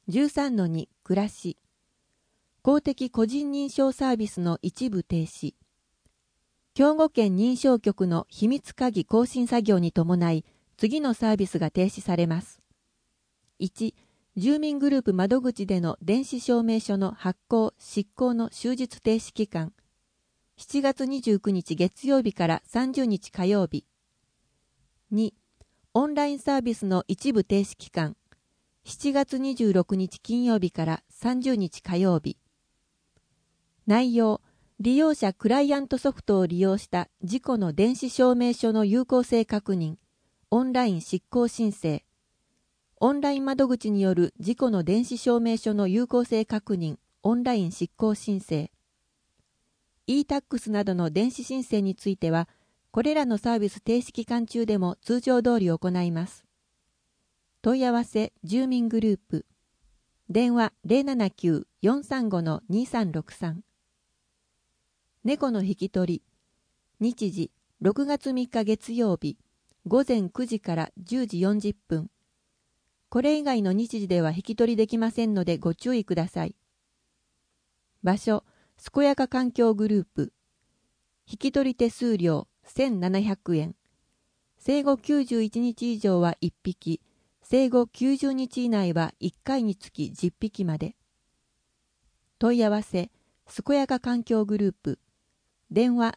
13-2 暮らし。公的個人認証サービスの一部停止。兵庫県認証局の秘密鍵更新作業に伴い、次のサービスが停止されます。1、住民グループ窓口での電子証明書の発行・執行の終日停止期間。7月29日月曜日から30日火曜日。2、オンラインサービスの一部停止期間。7月26日金曜日から30日火曜日。内容、利用者クライアントソフトを利用した自己の電子証明書の有効性確認、オンライン執行申請、オンライン窓口による自己の電子証明書の有効性確認、オンライン執行申請、e-tax などの電子申請については、これらのサービス停止期間中でも通常通り行います。問い合わせ住民グループ、電話 079-435-2363。猫の引き取り。日時、6月3日月曜日、午前9時から10時40分。これ以外の日時では引き取りできませんのでご注意ください。場所、健やか環境グループ。引き取り手数料1700円。生後91日以上は1匹、生後90日以内は1回につき10匹まで。問い合わせ、健やか環境グループ。電話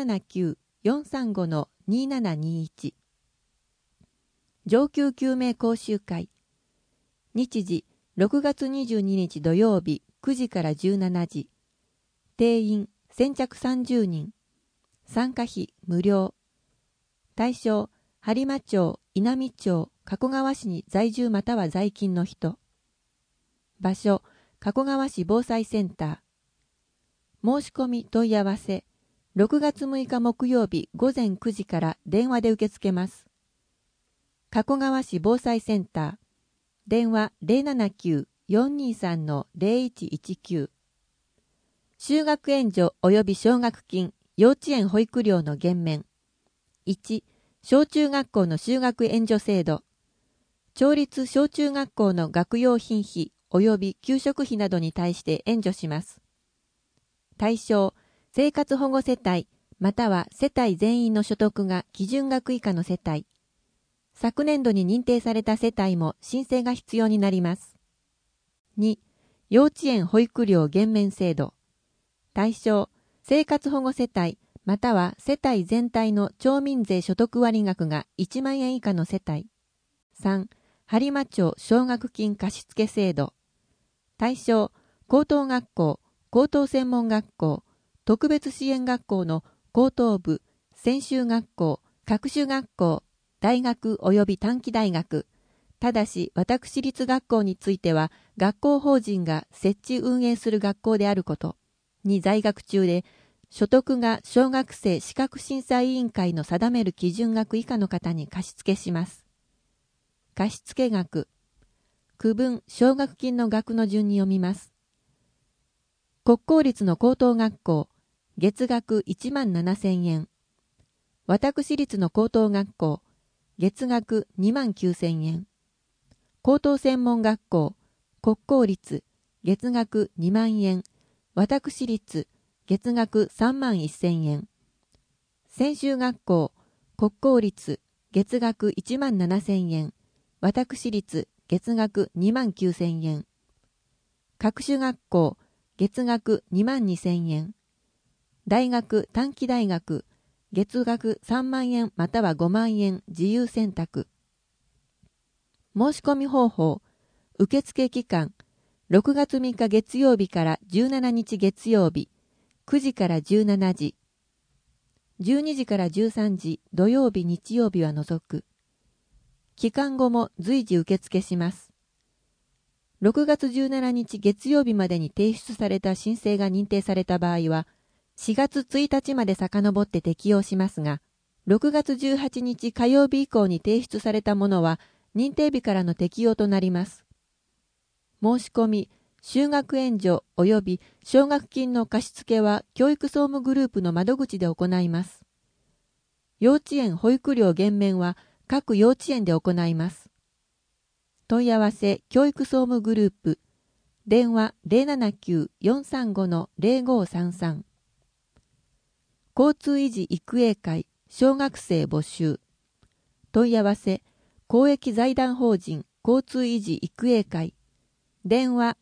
079-435-2721。上級救命講習会。日時、6月22日土曜日9時から17時。定員、先着30人。参加費無料。対象、播磨町、稲美町、加古川市に在住または在勤の人。場所、加古川市防災センター。申し込み問い合わせ。6月6日木曜日午前9時から電話で受け付けます。加古川市防災センター。電話 079-423-0119。就学援助及び奨学金、幼稚園保育料の減免。1、小中学校の就学援助制度。町立小中学校の学用品費及び給食費などに対して援助します。対象、生活保護世帯、または世帯全員の所得が基準額以下の世帯。昨年度に認定された世帯も申請が必要になります。2、幼稚園保育料減免制度。対象、生活保護世帯、または世帯全体の町民税所得割額が1万円以下の世帯。3、播磨町奨学金貸付制度。対象、高等学校、高等専門学校、特別支援学校の高等部、専修学校、各種学校、大学及び短期大学。ただし、私立学校については、学校法人が設置運営する学校であることに在学中で、所得が小学生資格審査委員会の定める基準額以下の方に貸付します。貸付額。区分奨学金の額の順に読みます。国公立の高等学校、月額1万7000円。私立の高等学校、月額2万9000円。高等専門学校、国公立、月額2万円。私立、月額3万1000円。専修学校、国公立、月額1万7000円。私立、月額2万9000円。各種学校、月額2万2000円。大学短期大学、月額3万円または5万円自由選択。申し込み方法、受付期間、6月3日月曜日から17日月曜日、9時から17時、12時から13時土曜日日曜日は除く。期間後も随時受付します。6月17日月曜日までに提出された申請が認定された場合は、4月1日まで遡って適用しますが、6月18日火曜日以降に提出されたものは認定日からの適用となります。申し込み、就学援助及び奨学金の貸付は教育総務グループの窓口で行います。幼稚園保育料減免は各幼稚園で行います。 問い合わせ教育総務グループ電話 079-435-0533 交通維持育英会小学生募集問い合わせ公益財団法人交通維持育英会電話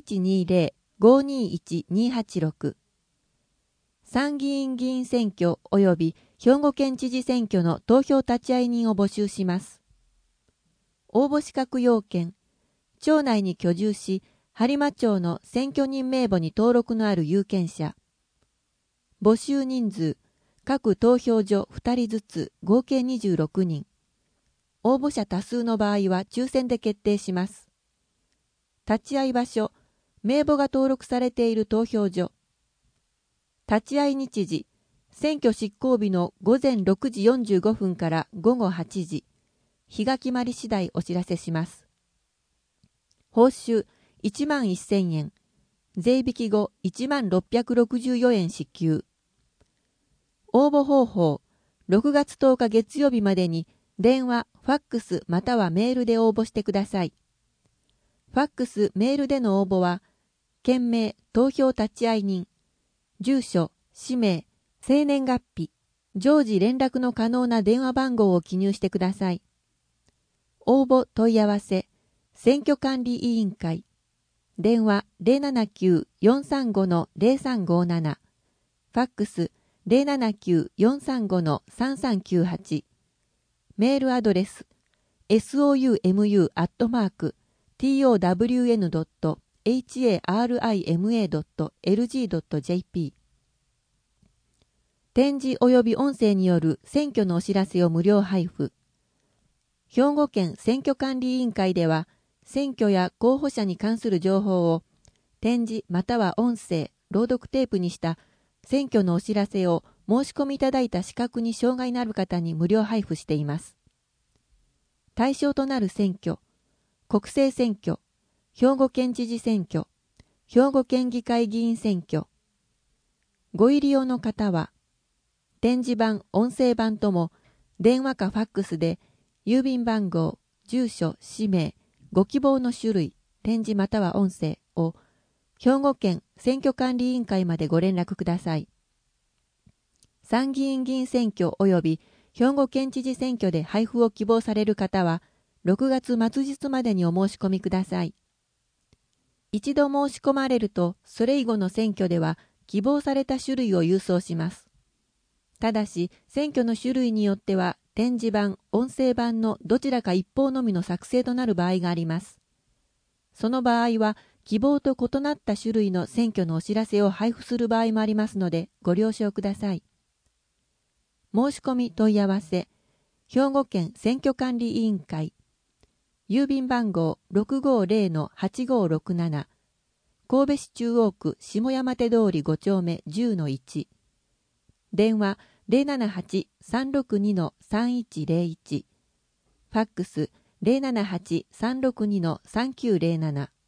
0120-521-286 参議院議員選挙及び兵庫県知事選挙の投票立会人を募集します。応募資格要件、町内に居住し、播磨町の選挙人名簿に登録のある有権者。募集人数、各投票所2人ずつ合計26人。応募者多数の場合は抽選で決定します。立会場所、名簿が登録されている投票所。立会日時、選挙執行日の午前6時45分から午後8時。日が決まり次第お知らせします。報酬11,000円。税引き後1664円支給。応募方法、6月10日月曜日までに電話、ファックスまたはメールで応募してください。ファックス、メールでの応募は、件名、投票立会人、住所、氏名、生年月日、常時連絡の可能な電話番号を記入してください。応募問い合わせ、選挙管理委員会、電話 079-435-0357、ファックス 079-435-3398、メールアドレス、soumumu@town.harima.lg.jp 展示及び音声による選挙のお知らせを無料配布。兵庫県選挙管理委員会では、選挙や候補者に関する情報を展示または音声、朗読テープにした選挙のお知らせを申し込みいただいた視覚に障害のある方に無料配布しています。対象となる選挙、国政選挙、兵庫県知事選挙、兵庫県議会議員選挙。ご入り用の方は、展示版、音声版とも電話かファックスで郵便番号、住所、氏名、ご希望の種類、展示または音声を兵庫県選挙管理委員会までご連絡ください。参議院議員選挙及び兵庫県知事選挙で配布を希望される方は、6月末日までにお申し込みください。一度申し込まれると、それ以後の選挙では希望された種類を郵送します。ただし、選挙の種類によっては、展示版、音声版のどちらか一方のみの作成となる場合があります。その場合は、希望と異なった種類の選挙のお知らせを配布する場合もありますので、ご了承ください。申し込み問い合わせ、兵庫県選挙管理委員会、郵便番号 650-8567、神戸市中央区下山手通り5丁目 10-1、電話 078-362-3101、ファックス 078-362-3907